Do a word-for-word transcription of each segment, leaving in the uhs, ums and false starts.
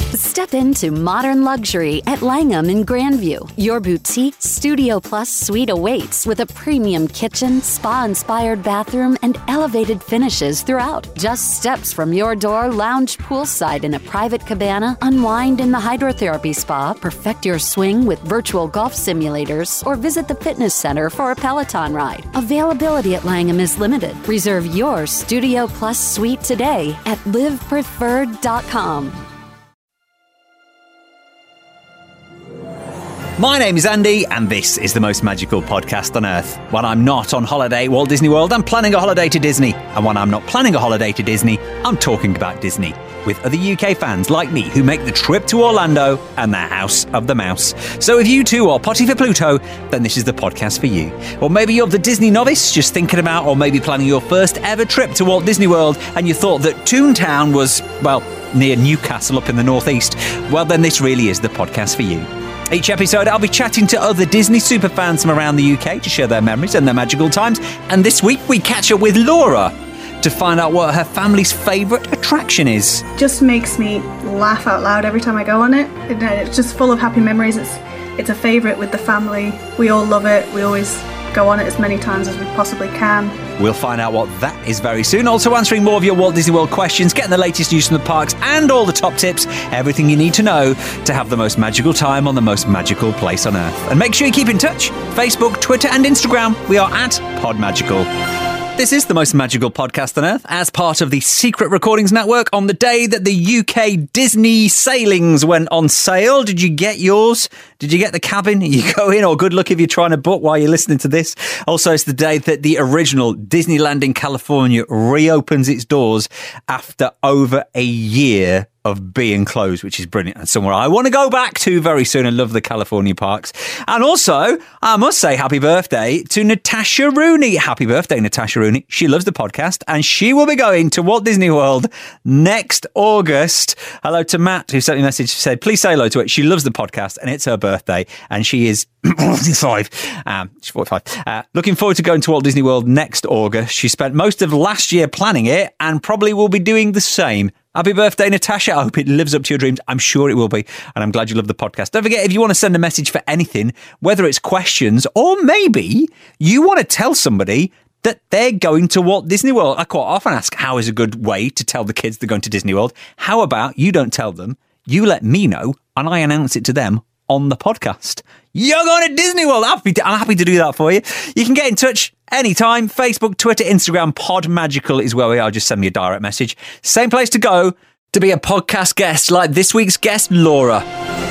Step into modern luxury at Langham in Grandview. Your boutique Studio Plus suite awaits with a premium kitchen, spa-inspired bathroom, and elevated finishes throughout. Just steps from your door, lounge poolside in a private cabana, unwind in the hydrotherapy spa, perfect your swing with virtual golf simulators, or visit the fitness center for a Peloton ride. Availability at Langham is limited. Reserve your Studio Plus suite today at live preferred dot com. My name is Andy, and this is the most magical podcast on earth. When I'm not on holiday at Walt Disney World, I'm planning a holiday to Disney. And when I'm not planning a holiday to Disney, I'm talking about Disney with other U K fans like me who make the trip to Orlando and the House of the Mouse. So if you too are potty for Pluto, then this is the podcast for you. Or maybe you're the Disney novice just thinking about or maybe planning your first ever trip to Walt Disney World and you thought that Toontown was, well, near Newcastle up in the northeast. Well, then this really is the podcast for you. Each episode, I'll be chatting to other Disney superfans from around the U K to share their memories and their magical times. And this week, we catch up with Laura to find out what her family's favourite attraction is. Just makes me laugh out loud every time I go on it. It's just full of happy memories. It's it's a favourite with the family. We all love it. We always go on it as many times as we possibly can. We'll find out what that is very soon. Also answering more of your Walt Disney World questions, getting the latest news from the parks and all the top tips, everything you need to know to have the most magical time on the most magical place on earth. And make sure you keep in touch. Facebook, Twitter and Instagram. We are at PodMagical. This is the most magical podcast on earth as part of the Secret Recordings Network on the day that the U K Disney sailings went on sale. Did you get yours? Did you get the cabin? You go in, or good luck if you're trying to book while you're listening to this. Also, it's the day that the original Disneyland in California reopens its doors after over a year of being closed, which is brilliant and somewhere I want to go back to very soon and love the California parks. And also, I must say happy birthday to Natasha Rooney. Happy birthday, Natasha Rooney. She loves the podcast and she will be going to Walt Disney World next August. Hello to Matt, who sent me a message, said, please say hello to it. She loves the podcast and it's her birthday and she is forty-five. Um, she's forty-five. Uh, looking forward to going to Walt Disney World next August. She spent most of last year planning it and probably will be doing the same. Happy birthday, Natasha. I hope it lives up to your dreams. I'm sure it will be. And I'm glad you love the podcast. Don't forget, if you want to send a message for anything, whether it's questions or maybe you want to tell somebody that they're going to Walt Disney World. I quite often ask, how is a good way to tell the kids they're going to Disney World? How about you don't tell them, you let me know, and I announce it to them on the podcast. You're going to Disney World. I'm happy to, I'm happy to do that for you. You can get in touch anytime. Facebook, Twitter, Instagram, PodMagical is where we are. Just send me a direct message. Same place to go to be a podcast guest like this week's guest, Laura.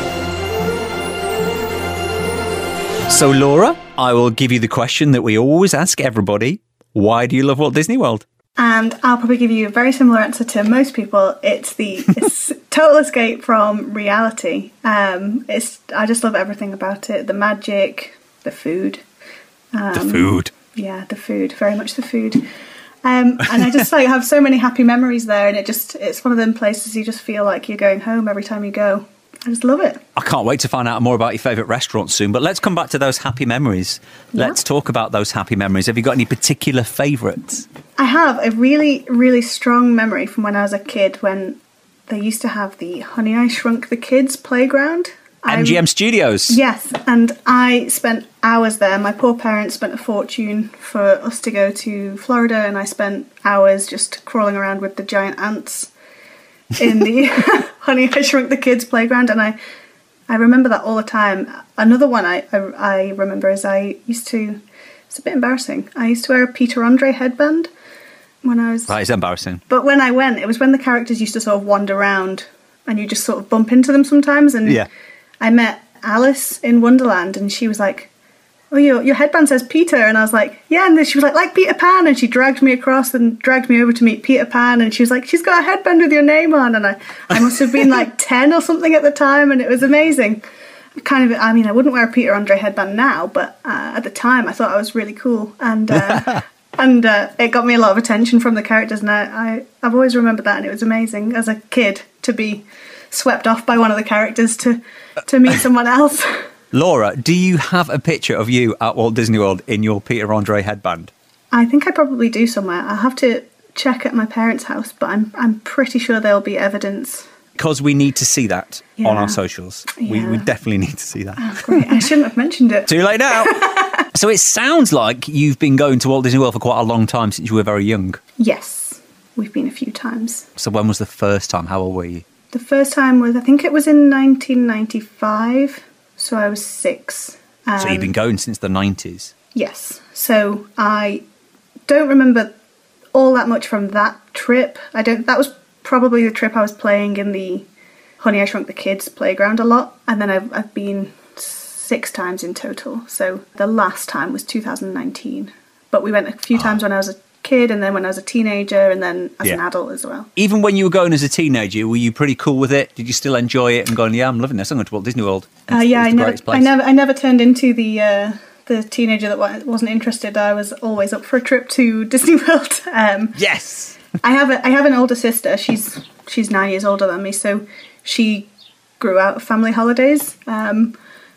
So, Laura, I will give you the question that we always ask everybody. Why do you love Walt Disney World? And I'll probably give you a very similar answer to most people. It's the it's total escape from reality. Um, it's I just love everything about it. The magic, the food. Um, the food. Yeah, the food. Very much the food. Um, and I just like have so many happy memories there. And it just it's one of them places you just feel like you're going home every time you go. I just love it. I can't wait to find out more about your favourite restaurants soon. But let's come back to those happy memories. Yeah. Let's talk about those happy memories. Have you got any particular favourites? I have a really, really strong memory from when I was a kid when they used to have the Honey, I Shrunk the Kids playground. M G M I, Studios. Yes, and I spent hours there. My poor parents spent a fortune for us to go to Florida, and I spent hours just crawling around with the giant ants in the Honey, I Shrunk the Kids playground, and I I remember that all the time. Another one I, I, I remember is I used to, it's a bit embarrassing, I used to wear a Peter Andre headband when I was... That is embarrassing. But when I went, it was when the characters used to sort of wander around and you just sort of bump into them sometimes, and yeah. I met Alice in Wonderland and she was like, oh, your, your headband says Peter. And I was like, yeah. And then she was like, like Peter Pan. And she dragged me across and dragged me over to meet Peter Pan. And she was like, she's got a headband with your name on. And I, I must have been like ten or something at the time. And it was amazing. Kind of, I mean, I wouldn't wear a Peter Andre headband now, but uh, at the time I thought I was really cool. And uh, and uh, it got me a lot of attention from the characters. And I, I, I've always remembered that. And it was amazing as a kid to be swept off by one of the characters to, to meet someone else. Laura, do you have a picture of you at Walt Disney World in your Peter Andre headband? I think I probably do somewhere. I'll have to check at my parents' house, but I'm I'm pretty sure there'll be evidence because we need to see that Yeah. on our socials. We, we Yeah. definitely need to see that. Oh, great. I shouldn't have mentioned it. Too late now. So it sounds like you've been going to Walt Disney World for quite a long time since you were very young. Yes, we've been a few times. So when was the first time? How old were you? The first time was, I think it was in nineteen ninety-five, so I was six. Um, So you've been going since the nineties. Yes. So I don't remember all that much from that trip. I don't. That was probably the trip I was playing in the Honey, I Shrunk the Kids playground a lot, and then I've, I've been six times in total. So the last time was two thousand nineteen, but we went a few times when I was a kid, and then when I was a teenager, and then as an Yeah. adult as well. Even when you were going as a teenager, were you pretty cool with it? Did you still enjoy it and going, yeah, I'm loving this, I'm going to Walt Disney World? Uh, It's- yeah, it's I the never, greatest place. I never, I never turned into the uh, the teenager that wa- wasn't interested. I was always up for a trip to Disney World. Um, Yes! I have a, I have an older sister. She's she's nine years older than me, so she grew out of family holidays. Um,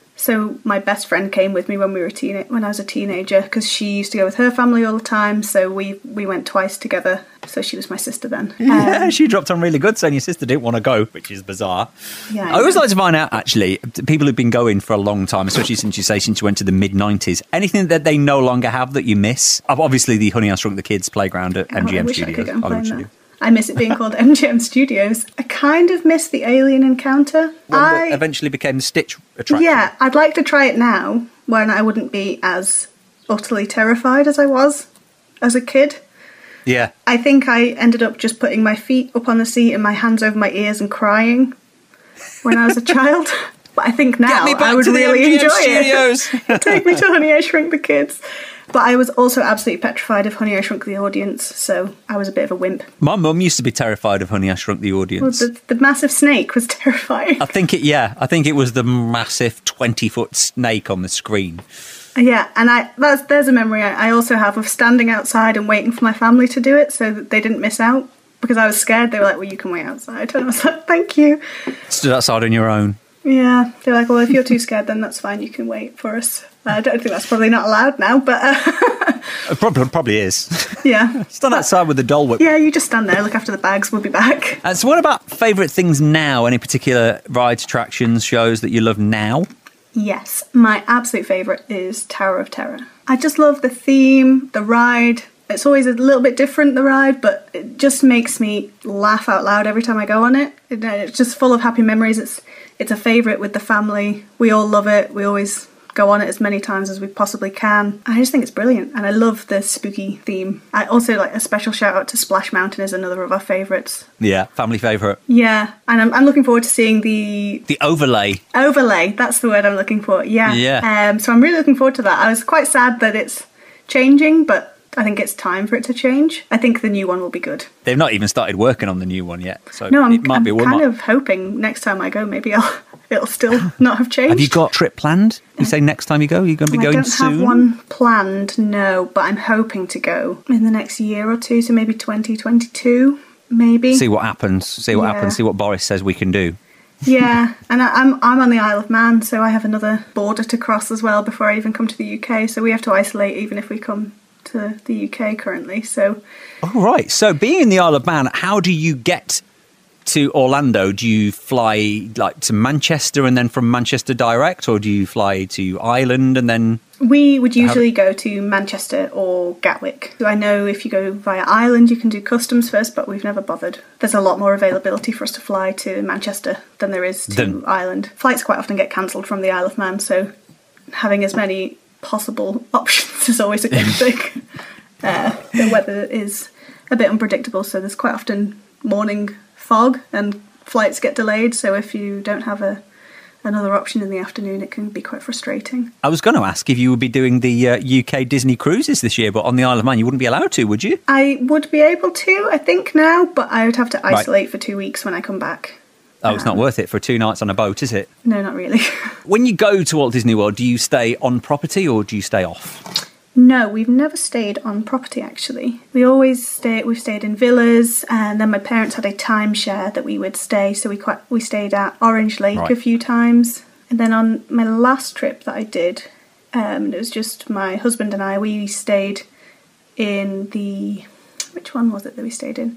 so my best friend came with me when we were teen when I was a teenager because she used to go with her family all the time. So we we went twice together. So she was my sister then. Yeah, Um, she dropped on really good saying your sister didn't want to go, which is bizarre. Yeah, I I always know. like to find out, actually, people who've been going for a long time, especially since you say since you went to the mid nineties, anything that they no longer have that you miss? Obviously, the Honey, I Shrunk the Kids playground at Oh, M G M I wish Studios. I could go and I play wish in you that. I miss it being called M G M Studios. I kind of miss the Alien Encounter. One that I eventually became the Stitch attraction. Yeah, I'd like to try it now when I wouldn't be as utterly terrified as I was as a kid. Yeah. I think I ended up just putting my feet up on the seat and my hands over my ears and crying when I was a child. But I think now Get me back I would to the really M G M enjoy Studios. it. Take me to Honey, I Shrunk the Kids. But I was also absolutely petrified of Honey, I Shrunk the Audience, so I was a bit of a wimp. My mum used to be terrified of Honey, I Shrunk the Well, Audience. the, the massive snake was terrifying. I think it, yeah, I think it was the massive twenty-foot snake on the screen. Yeah, and I that's there's a memory I, I also have of standing outside and waiting for my family to do it so that they didn't miss out. Because I was scared, they were like, well, you can wait outside. And I was like, thank you. Stood outside on your own. Yeah, they're like, well, if you're too scared, then that's fine, you can wait for us. I don't think that's probably not allowed now, but uh, It probably, probably is. yeah. Stand outside with the Dole Whip. Yeah, you just stand there, look after the bags, we'll be back. Uh, so what about favourite things now? Any particular rides, attractions, shows that you love now? Yes, my absolute favourite is Tower of Terror. I just love the theme, the ride. It's always a little bit different, the ride, but it just makes me laugh out loud every time I go on it. It- It's just full of happy memories. It's it's a favourite with the family. We all love it. We always go on it as many times as we possibly can. I just think it's brilliant, and I love the spooky theme. I also like a special shout out to Splash Mountain is another of our favourites. Yeah, family favourite. Yeah, and I'm, I'm looking forward to seeing the The overlay. overlay. That's the word I'm looking for. Yeah. Yeah. Um, so I'm really looking forward to that. I was quite sad that it's changing, but I think it's time for it to change. I think the new one will be good. They've not even started working on the new one yet, so No, I'm, it might I'm be one. kind might- of hoping next time I go, maybe I'll it'll still not have changed. Have you got a trip planned? You say next time you go, you're going to be I going don't soon? have one planned, no, but I'm hoping to go in the next year or two, so maybe twenty twenty-two, maybe. See what happens. See what Yeah. happens. See what Boris says we can do. Yeah, and I, I'm I'm on the Isle of Man, so I have another border to cross as well before I even come to the U K. So we have to isolate even if we come to the U K currently. So All right. So being in the Isle of Man, how do you get to Orlando? Do you fly like to Manchester and then from Manchester direct, or do you fly to Ireland and then? we would usually go to Manchester or Gatwick. So I know if you go via Ireland, you can do customs first, but we've never bothered. There's a lot more availability for us to fly to Manchester than there is to Then- Ireland. Flights quite often get cancelled from the Isle of Man, so having as many possible options is always a good thing. Uh, the weather is a bit unpredictable, so there's quite often morning fog and flights get delayed. So if you don't have a another option in the afternoon, it can be quite frustrating. I was going to ask if you would be doing the uh, U K Disney cruises this year, but on the Isle of Man you wouldn't be allowed to, would you? I would be able to, I think now, but I would have to Right. isolate for two weeks when I come back. Oh, it's not Um, worth it for two nights on a boat, is it? No, not really. When you go to Walt Disney World, do you stay on property or do you stay off? No, we've never stayed on property actually. We always stay. We've stayed in villas, and then my parents had a timeshare that we would stay. So we quite we stayed at Orange Lake Right. a few times, and then on my last trip that I did, um, it was just my husband and I. We stayed in the which one was it that we stayed in? I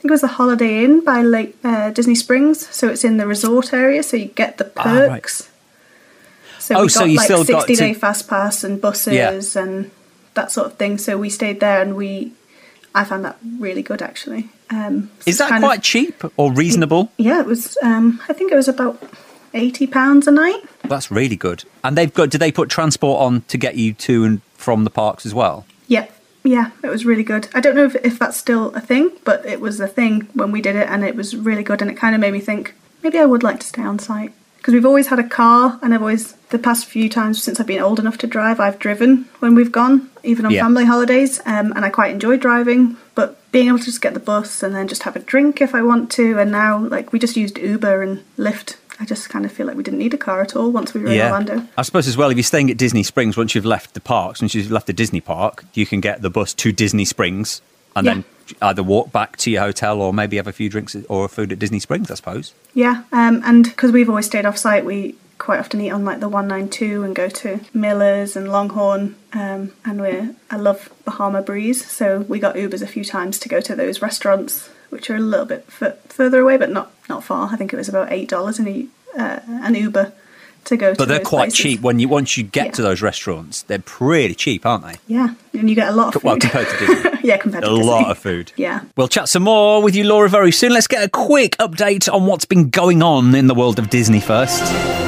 think it was the Holiday Inn by Lake uh, Disney Springs. So it's in the resort area, so you get the perks. Ah, right. So oh, we got so you like still got sixty day to... fast pass and buses yeah. and that sort of thing. So we stayed there, and we, I found that really good actually. Um, so Is that quite of, cheap or reasonable? Yeah, it was. Um, I think it was about eighty pounds a night. That's really good. And they've got. Did they put transport on to get you to and from the parks as well? Yeah, yeah, it was really good. I don't know if if that's still a thing, but it was a thing when we did it, and it was really good. And it kind of made me think maybe I would like to stay on site. Because we've always had a car, and I've always, the past few times since I've been old enough to drive, I've driven when we've gone, even on yeah. family holidays, um, and I quite enjoy driving, but being able to just get the bus and then just have a drink if I want to, and now, like, we just used Uber and Lyft. I just kind of feel like we didn't need a car at all once we were yeah. in Orlando. I suppose as well, if you're staying at Disney Springs, once you've left the parks, once you've left the Disney park, you can get the bus to Disney Springs, and yeah. then either walk back to your hotel or maybe have a few drinks or food at Disney Springs, I suppose. Yeah, um, and because we've always stayed off site, we quite often eat on like the one ninety-two and go to Miller's and Longhorn, um, and we I love Bahama Breeze, so we got Ubers a few times to go to those restaurants, which are a little bit f- further away, but not, not far. I think it was about eight dollars in a, uh, an Uber to go to. But they're those quite places. cheap when you once you get yeah. to those restaurants. They're pretty cheap, aren't they? Yeah, and you get a lot of food. Well, compared to Disney. yeah, compared to a Disney. lot of food. Yeah. We'll chat some more with you, Laura, very soon. Let's get a quick update on what's been going on in the world of Disney first.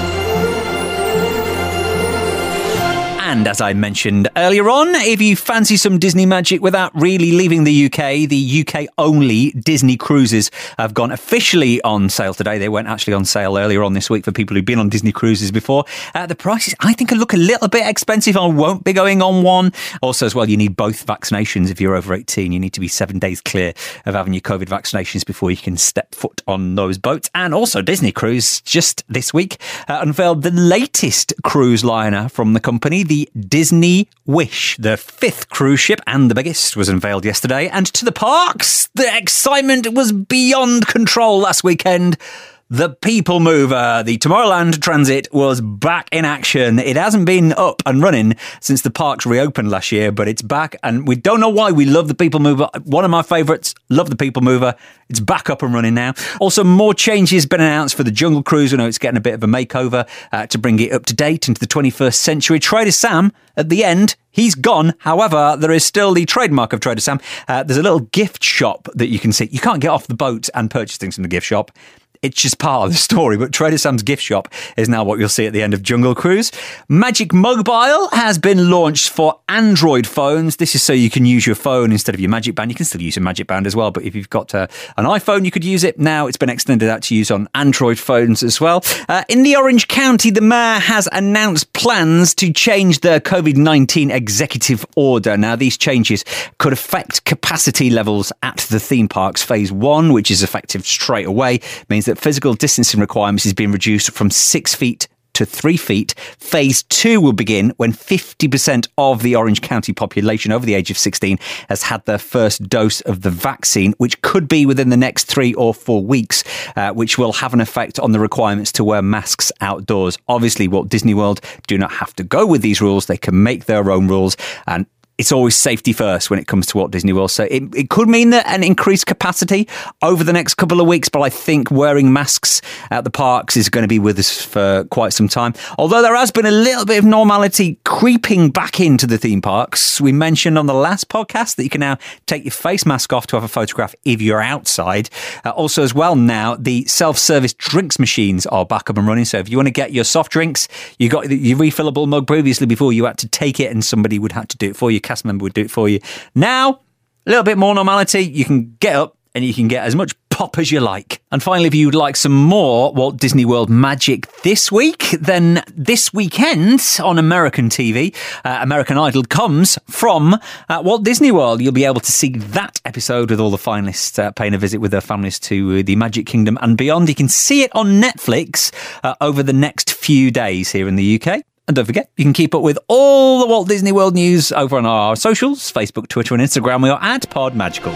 And as I mentioned earlier on, if you fancy some Disney magic without really leaving the U K, the U K-only Disney cruises have gone officially on sale today. They went actually on sale earlier on this week for people who've been on Disney cruises before. Uh, the prices, I think, look a little bit expensive. I won't be going on one. Also, as well, you need both vaccinations if you're over eighteen. You need to be seven days clear of having your COVID vaccinations before you can step foot on those boats. And also, Disney Cruise just this week uh, unveiled the latest cruise liner from the company, the Disney Wish. The fifth cruise ship and the biggest was unveiled yesterday, and to the parks, the excitement was beyond control last weekend. The People Mover, the Tomorrowland Transit, was back in action. It hasn't been up and running since the parks reopened last year, but it's back, and we don't know why. We love the People Mover. One of my favourites. Love the People Mover. It's back up and running now. Also, more changes been announced for the Jungle Cruise. I know it's getting a bit of a makeover uh, to bring it up to date into the twenty-first century. Trader Sam, at the end, he's gone. However, there is still the trademark of Trader Sam. Uh, there's a little gift shop that you can see. You can't get off the boat and purchase things from the gift shop. It's just part of the story, but Trader Sam's gift shop is now what you'll see at the end of Jungle Cruise. Magic Mobile has been launched for Android phones. This is so you can use your phone instead of your Magic Band. You can still use your Magic Band as well, but if you've got uh, an iPhone, you could use it. Now it's been extended out to use on Android phones as well. Uh, in the Orange County, the mayor has announced plans to change the COVID nineteen executive order. Now, these changes could affect capacity levels at the theme parks. Phase one, which is effective straight away, means that physical distancing requirements is being reduced from six feet to three feet. Phase two will begin when fifty percent of the Orange County population over the age of sixteen has had their first dose of the vaccine, which could be within the next three or four weeks, uh, which will have an effect on the requirements to wear masks outdoors. Obviously, Walt Disney World do not have to go with these rules. They can make their own rules, and it's always safety first when it comes to Walt Disney World. So it, it could mean that an increased capacity over the next couple of weeks, but I think wearing masks at the parks is going to be with us for quite some time. Although there has been a little bit of normality creeping back into the theme parks. We mentioned on the last podcast that you can now take your face mask off to have a photograph if you're outside. Uh, also as well now, the self-service drinks machines are back up and running. So if you want to get your soft drinks, you got your refillable mug. Previously, before you had to take it and somebody would have to do it for you. Cast member would do it for you. Now, a little bit more normality. You can get up and you can get as much pop as you like. And finally, if you'd like some more Walt Disney World magic this week, then this weekend on American T V, uh, American Idol comes from uh, Walt Disney World. You'll be able to see that episode with all the finalists uh, paying a visit with their families to uh, the Magic Kingdom and beyond. You can see it on Netflix uh, over the next few days here in the U K. And don't forget, you can keep up with all the Walt Disney World news over on our socials, Facebook, Twitter and Instagram. We are at Pod Magical.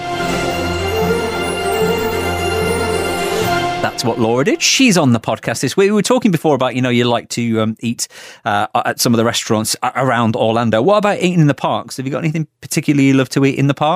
That's what Laura did. She's on the podcast this week. We were talking before about, you know, you like to um, eat uh, at some of the restaurants around Orlando. What about eating in the parks? Have you got anything particularly you love to eat in the parks?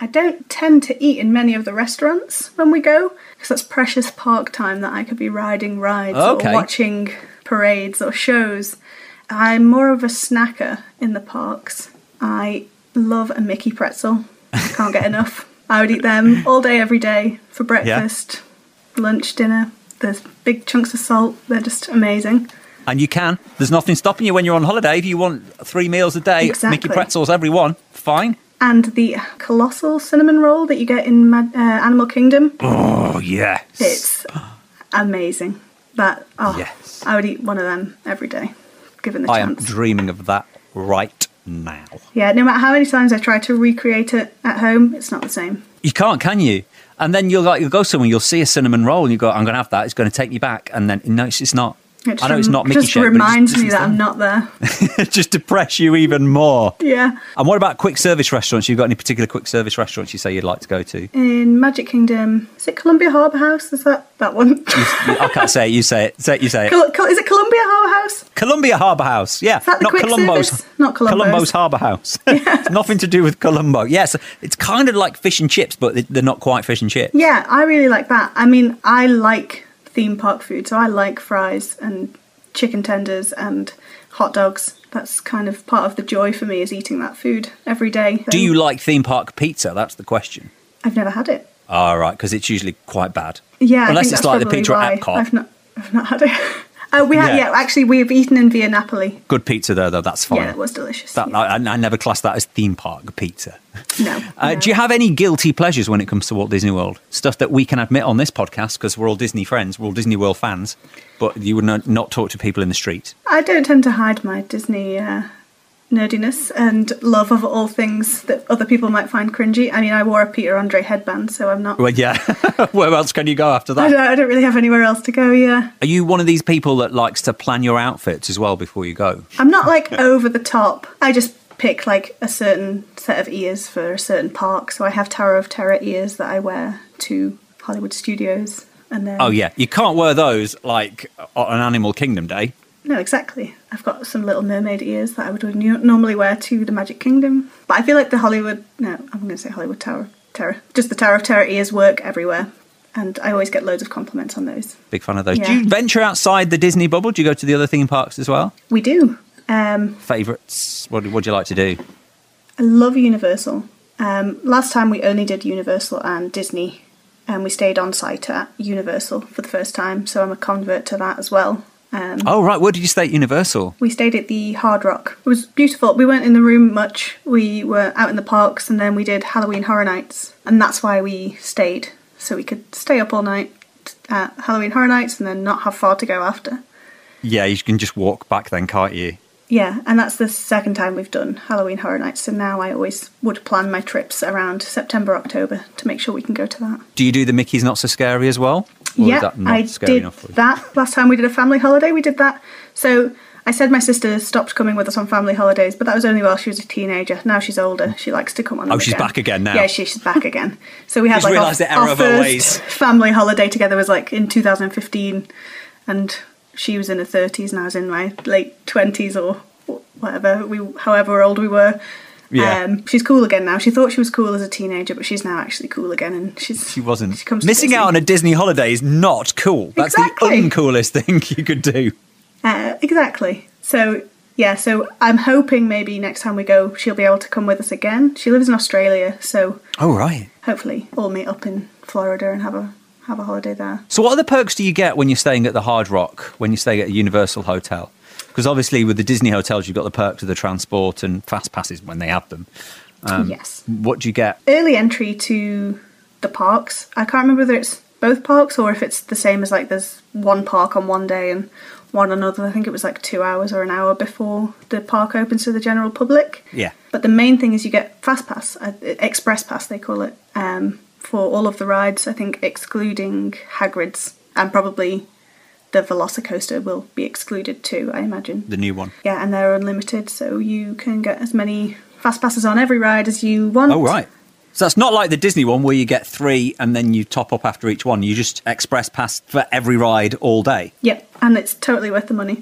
I don't tend to eat in many of the restaurants when we go, because that's precious park time that I could be riding rides Okay. or watching parades or shows. I'm more of a snacker in the parks. I love a Mickey pretzel. Can't get enough. I would eat them all day, every day for breakfast, lunch, dinner. There's big chunks of salt. They're just amazing. And you can. There's nothing stopping you when you're on holiday. If you want three meals a day, Exactly. Mickey pretzels, every one, fine. And the colossal cinnamon roll that you get in Mad- uh, Animal Kingdom. Oh, yes. It's amazing. That oh, Yes. I would eat one of them every day, given the I am chance. dreaming of that right now. Yeah, no matter how many times I try to recreate it at home, it's not the same. You can't, can you? And then you'll like you'll go somewhere, you'll see a cinnamon roll, and you go, "I'm going to have that." It's going to take me back, and then no, it's, it's not. It just I know it's rem- not Mickey just shaped, but it reminds just me that I'm isn't not there. there. Just depress you even more. Yeah. And what about quick service restaurants? You've got any particular quick service restaurants you say you'd like to go to? In Magic Kingdom, is it Columbia Harbour House? Is that that one? You- I can't say it. You say it. Say it. You say it. Col- Col- is it Columbia Harbour House? Columbia Harbour House. Yeah, Is that the not quick Columbo's. service? Not Columbo's. Columbo's Harbour House. It's nothing to do with Columbo. Yes, it's kind of like fish and chips, but they- they're not quite fish and chips. Yeah, I really like that. I mean, I like theme park food, so I like fries and chicken tenders and hot dogs. That's kind of part of the joy for me, is eating that food every day. Do you like theme park pizza? That's the question. I've never had it. All right, because it's usually quite bad. Yeah, unless I think it's that's like the probably pizza why. at Epcot. I've not, I've not had it. Uh, we had, Yeah. yeah. Actually, we've eaten in Via Napoli. Good pizza there, though. That's fine. Yeah, it was delicious. That, yeah. I, I never class that as theme park pizza. No, Uh, no. Do you have any guilty pleasures when it comes to Walt Disney World? Stuff that we can admit on this podcast because we're all Disney friends, we're all Disney World fans, but you would not, not talk to people in the street. I don't tend to hide my Disney uh, nerdiness and love of all things that other people might find cringy. I mean, I wore a Peter Andre headband, so I'm not. Well, yeah. Where else can you go after I that? don't, I don't really have anywhere else to go. Yeah, Are you one of these people that likes to plan your outfits as well before you go? I'm not like over the top. I just pick like a certain set of ears for a certain park. So I have Tower of Terror ears that I wear to Hollywood Studios, and then Oh, yeah. You can't wear those like on Animal Kingdom Day. no, exactly. I've got some Little Mermaid ears that I would nu- normally wear to the Magic Kingdom. But I feel like the Hollywood, no, I'm going to say Hollywood Tower of Terror. Just the Tower of Terror ears work everywhere. And I always get loads of compliments on those. Big fan of those. Do Yeah. you venture outside the Disney bubble? Do you go to the other theme parks as well? We do. Um, Favourites? What would you like to do? I love Universal. Um, last time we only did Universal and Disney. And we stayed on site at Universal for the first time. So I'm a convert to that as well. Um, Oh, right. Where did you stay at Universal? We stayed at the Hard Rock. It was beautiful. We weren't in the room much. We were out in the parks, and then we did Halloween Horror Nights. And that's why we stayed. So we could stay up all night at Halloween Horror Nights and then not have far to go after. Yeah, you can just walk back then, can't you? Yeah, and that's the second time we've done Halloween Horror Nights. So now I always would plan my trips around September, October to make sure we can go to that. Do you do the Mickey's Not So Scary as well? Or is Yeah, that not I scary did enough for you? that. Last time we did a family holiday, we did that. So I said my sister stopped coming with us on family holidays, but that was only while she was a teenager. Now she's older. She likes to come on them Oh, she's again. back again now. Yeah, she, she's back again. So we had She's like our, realised the error our of her first ways. family holiday together was like in two thousand fifteen, and she was in her thirties and I was in my late twenties or whatever, we however old we were. Yeah. Um, she's cool again now. She thought she was cool as a teenager, but she's now actually cool again, and she's She wasn't. She comes to Missing Disney. out on a Disney holiday is not cool. That's Exactly. the uncoolest thing you could do. Uh, exactly. So, yeah, so I'm hoping maybe next time we go, she'll be able to come with us again. She lives in Australia, so Oh, right. hopefully we'll meet up in Florida and have a have a holiday there. So what other perks do you get when you're staying at the Hard Rock, when you're staying at a Universal hotel? Because obviously with the Disney hotels, you've got the perks of the transport and fast passes when they have them. Um, Yes. What do you get? Early entry to the parks. I can't remember whether it's both parks or if it's the same as like there's one park on one day and one another. I think it was like two hours or an hour before the park opens to the general public. Yeah. But the main thing is you get Fast Pass, uh, Express Pass they call it, um, for all of the rides, I think excluding Hagrid's, and probably the Velocicoaster will be excluded too, I imagine. The new one. Yeah, and they're unlimited, so you can get as many Fast Passes on every ride as you want. Oh, right. So that's not like the Disney one where you get three and then you top up after each one. You just express pass for every ride all day. Yep, and it's totally worth the money.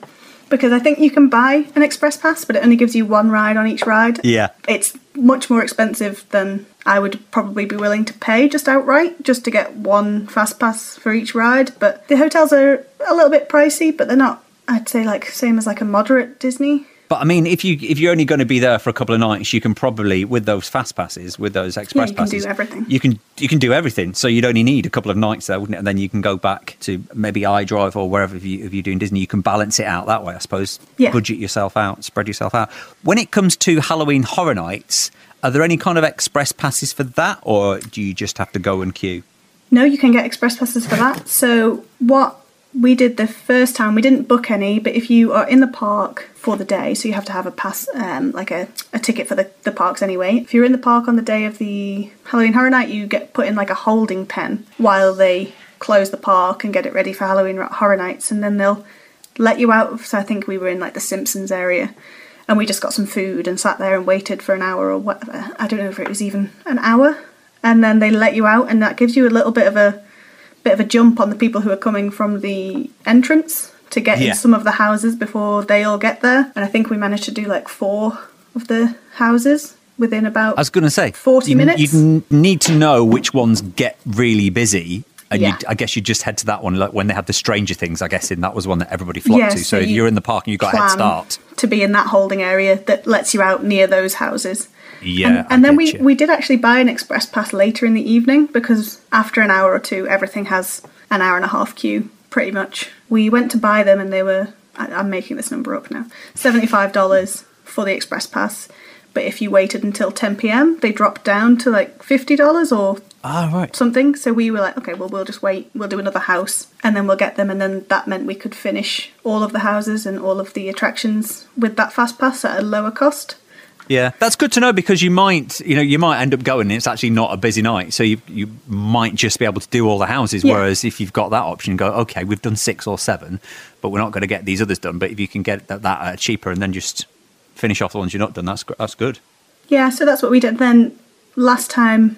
because I think you can buy an express pass, but it only gives you one ride on each ride. Yeah. It's much more expensive than I would probably be willing to pay just outright, just to get one fast pass for each ride. But the hotels are a little bit pricey, but they're not, I'd say, like same as like a moderate Disney. But I mean, if you if you're only going to be there for a couple of nights, you can probably, with those fast passes, with those express yeah, you can passes, do everything. You can you can do everything. So you'd only need a couple of nights there, wouldn't it? And then you can go back to maybe iDrive or wherever. If, you, if you're doing Disney, you can balance it out that way, I suppose. Yeah. Budget yourself out, spread yourself out. When it comes to Halloween Horror Nights, are there any kind of express passes for that, or do you just have to go and queue? No, you can get express passes for that. So what we did the first time, we didn't book any, but if you are in the park for the day, so you have to have a pass, um, like a, a ticket for the, the parks anyway. If you're in the park on the day of the Halloween Horror Night, you get put in like a holding pen while they close the park and get it ready for Halloween Horror Nights, and then they'll let you out. So I think we were in like the Simpsons area, and we just got some food and sat there and waited for an hour or whatever. I don't know if it was even an hour, and then they let you out, and that gives you a little bit of a bit of a jump on the people who are coming from the entrance to get Yeah. in some of the houses before they all get there. And I think we managed to do like four of the houses within about I was going to say forty you, minutes. You'd n- need to know which ones get really busy. And Yeah. you'd, I guess you just head to that one, like when they have the Stranger Things, I guess, in that was one that everybody flocked Yeah, to. So, so you you're in the park and you've got a head plan start. to be in that holding area that lets you out near those houses. Yeah, and, I and then get we, you. we did actually buy an express pass later in the evening, because after an hour or two, everything has an hour and a half queue, pretty much. We went to buy them and they were, I, I'm making this number up now, seventy-five dollars for the express pass. But if you waited until ten p.m, they dropped down to like fifty dollars or Ah, right. something. So we were like, okay, well, we'll just wait. We'll do another house and then we'll get them. And then that meant we could finish all of the houses and all of the attractions with that fast pass at a lower cost. Yeah, that's good to know, because you might, you know, you might end up going and it's actually not a busy night, so you you might just be able to do all the houses. Yeah. Whereas if you've got that option, go, okay, we've done six or seven, but we're not going to get these others done. But if you can get that, that uh, cheaper and then just finish off the ones you're not done, that's gr- that's good. Yeah, so that's what we did. Then last time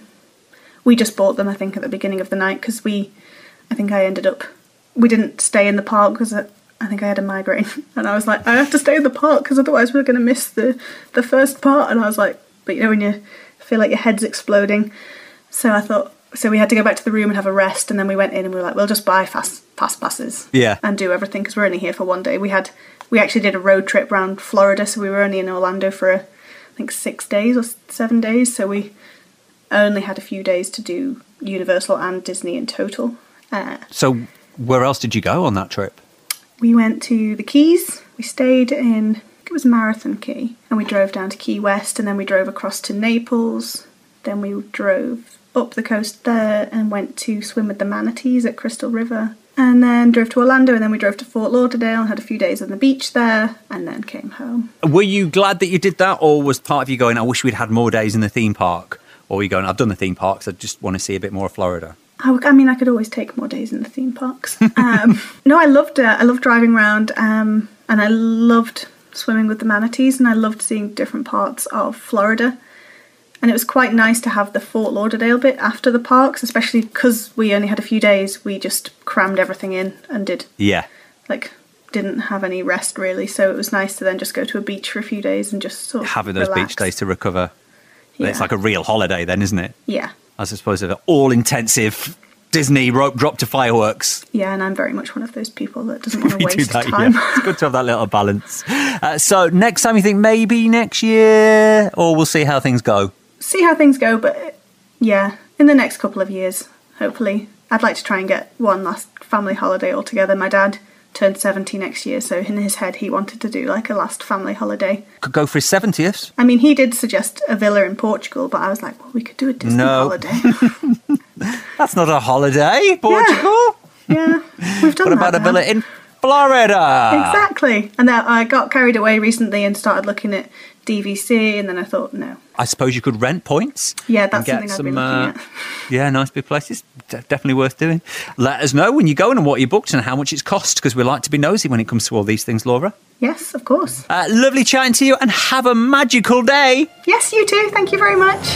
we just bought them, I think, at the beginning of the night, because we, I think I ended up, we didn't stay in the park because I think I had a migraine, and I was like, I have to stay in the park because otherwise we're going to miss the, the first part. And I was like, but you know, when you feel like your head's exploding. So I thought, so we had to go back to the room and have a rest, and then we went in and we were like, we'll just buy fast fast passes, Yeah. and do everything, because we're only here for one day. We had, we actually did a road trip around Florida, so we were only in Orlando for, a, I think, six days or seven days, so we only had a few days to do Universal and Disney in total. Uh, So where else did you go on that trip? we went to the Keys. We stayed in, I think it was Marathon Key, and we drove down to Key West, and then we drove across to Naples. Then we drove up the coast there and went to swim with the manatees at Crystal River, and then drove to Orlando, and then we drove to Fort Lauderdale and had a few days on the beach there, and then came home. Were you glad that you did that, or was part of you going, I wish we'd had more days in the theme park? Or were you going, I've done the theme parks, I just want to see a bit more of Florida? I, I mean, I could always take more days in the theme parks. Um, no, I loved it. I loved driving around, um, and I loved swimming with the manatees, and I loved seeing different parts of Florida. And it was quite nice to have the Fort Lauderdale bit after the parks, especially because we only had a few days. We just crammed everything in and did, Yeah. like, didn't have any rest really. So it was nice to then just go to a beach for a few days and just sort of Having those relax. beach days to recover. Yeah. It's like a real holiday then, isn't it? Yeah. As opposed to the all-intensive Disney rope drop to fireworks. Yeah, and I'm very much one of those people that doesn't want to We do waste that, time. yeah. It's good to have that little balance. Uh, so next time you think maybe next year, or we'll see how things go? See how things go, but yeah, in the next couple of years, hopefully. I'd like to try and get one last family holiday altogether. My dad turned seventy next year, so in his head he wanted to do like a last family holiday. Could go for his seventieth. I mean, he did suggest a villa in Portugal, but I was like, well, we could do a Disney No. holiday. That's not a holiday, Portugal. Yeah, we've done What that about a now. villa in Florida? Exactly. And then I got carried away recently and started looking at D V C, and then I thought, no. I suppose you could rent points. Yeah, and that's get something I've some, been looking uh, at. Yeah, nice big places. De- definitely worth doing. Let us know when you're going and what you booked and how much it's cost, because we like to be nosy when it comes to all these things, Laura. Yes, of course. Uh, lovely chatting to you, and have a magical day. Yes, you too. Thank you very much.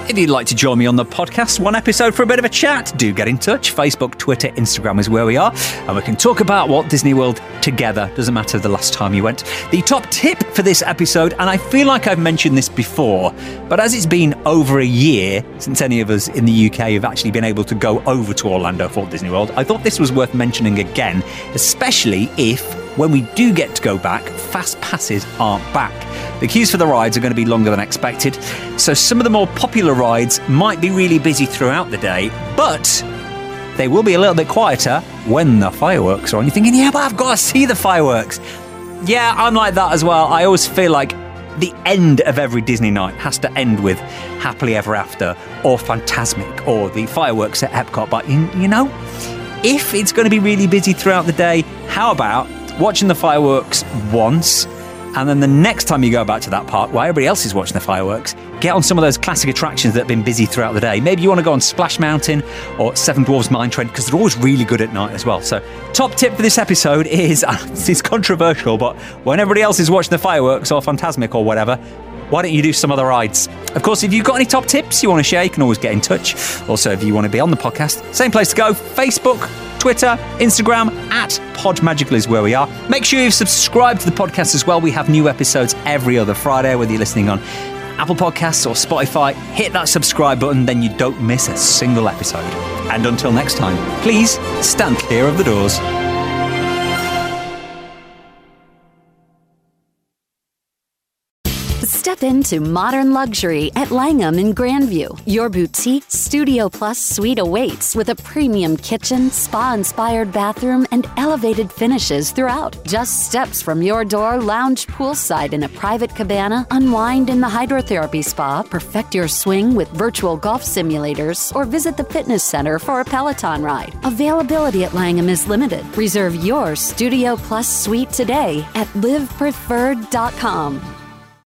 If you'd like to join me on the podcast, one episode for a bit of a chat, do get in touch. Facebook, Twitter, Instagram is where we are, and we can talk about Walt Disney World together. Doesn't matter the last time you went. The top tip for this episode, and I feel like I've mentioned this before, but as it's been over a year since any of us in the U K have actually been able to go over to Orlando for Walt Disney World, I thought this was worth mentioning again, especially if, when we do get to go back, fast passes aren't back. The queues for the rides are going to be longer than expected, so some of the more popular rides might be really busy throughout the day, but they will be a little bit quieter when the fireworks are on. You're thinking, yeah, but I've got to see the fireworks. Yeah, I'm like that as well. I always feel like the end of every Disney night has to end with Happily Ever After or Fantasmic or the fireworks at Epcot. But, you, you know, if it's going to be really busy throughout the day, how about watching the fireworks once, and then the next time you go back to that park while everybody else is watching the fireworks, get on some of those classic attractions that have been busy throughout the day. Maybe you want to go on Splash Mountain or Seven Dwarfs Mine Train, because they're always really good at night as well. So top tip for this episode is, it's controversial, but when everybody else is watching the fireworks or Fantasmic or whatever, why don't you do some other rides? Of course, if you've got any top tips you want to share, you can always get in touch. Also, if you want to be on the podcast, same place to go, Facebook, Twitter, Instagram, at Podmagical is where we are. Make sure you've subscribed to the podcast as well. We have new episodes every other Friday, whether you're listening on Apple Podcasts or Spotify. Hit that subscribe button, then you don't miss a single episode. And until next time, please stand clear of the doors. Step into modern luxury at Langham in Grandview. Your boutique Studio Plus suite awaits with a premium kitchen, spa-inspired bathroom, and elevated finishes throughout. Just steps from your door, lounge poolside in a private cabana, unwind in the hydrotherapy spa, perfect your swing with virtual golf simulators, or visit the fitness center for a Peloton ride. Availability at Langham is limited. Reserve your Studio Plus suite today at live preferred dot com.